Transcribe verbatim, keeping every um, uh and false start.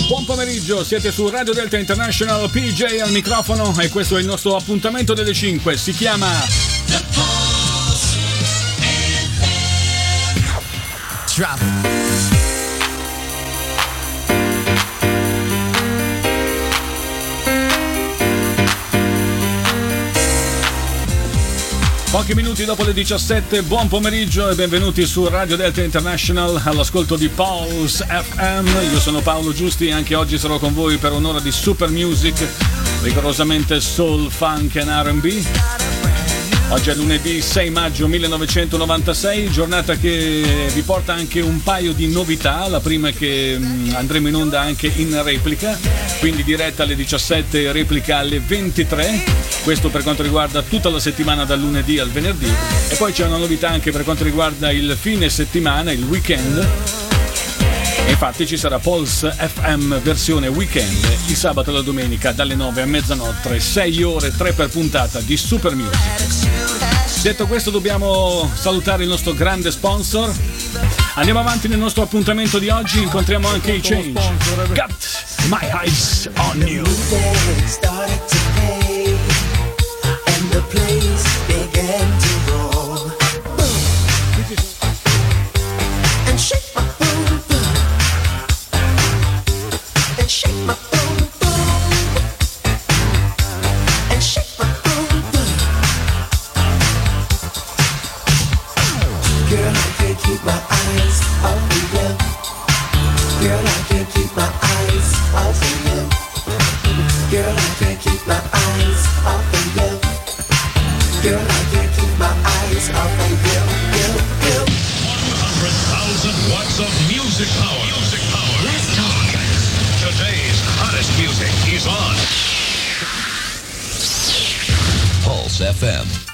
Buon pomeriggio, siete su Radio Delta International, P J al microfono e questo è il nostro appuntamento delle cinque, si chiama The Pulse Drop. Pochi minuti dopo le diciassette, buon pomeriggio e benvenuti su Radio Delta International all'ascolto di Pulse F M. Io sono Paolo Giusti e anche oggi sarò con voi per un'ora di super music, rigorosamente soul, funk e R and B. Oggi è lunedì sei maggio millenovecentonovantasei, giornata che vi porta anche un paio di novità. La prima è che andremo in onda anche in replica, quindi diretta alle diciassette, replica alle ventitré. Questo per quanto riguarda tutta la settimana dal lunedì al venerdì. E poi c'è una novità anche per quanto riguarda il fine settimana, il weekend. E infatti ci sarà Pulse F M versione weekend il sabato e la domenica dalle nove a mezzanotte, sei ore, tre per puntata di super music. Detto questo, dobbiamo salutare il nostro grande sponsor. Andiamo avanti nel nostro appuntamento di oggi, incontriamo anche i Change. Got my eyes on you. The place began to roll. And shake my boom boom. And shake my boom boom. And shake my boom boom. Girl, I can't keep my eyes off of you. Girl, I can't keep my eyes off of you. Girl, I can't keep my eyes off of you. Girl, I can't keep my eyes off of you, you, you. one hundred thousand watts of music power. Music power. Let's talk. Today's hottest music is on Pulse F M.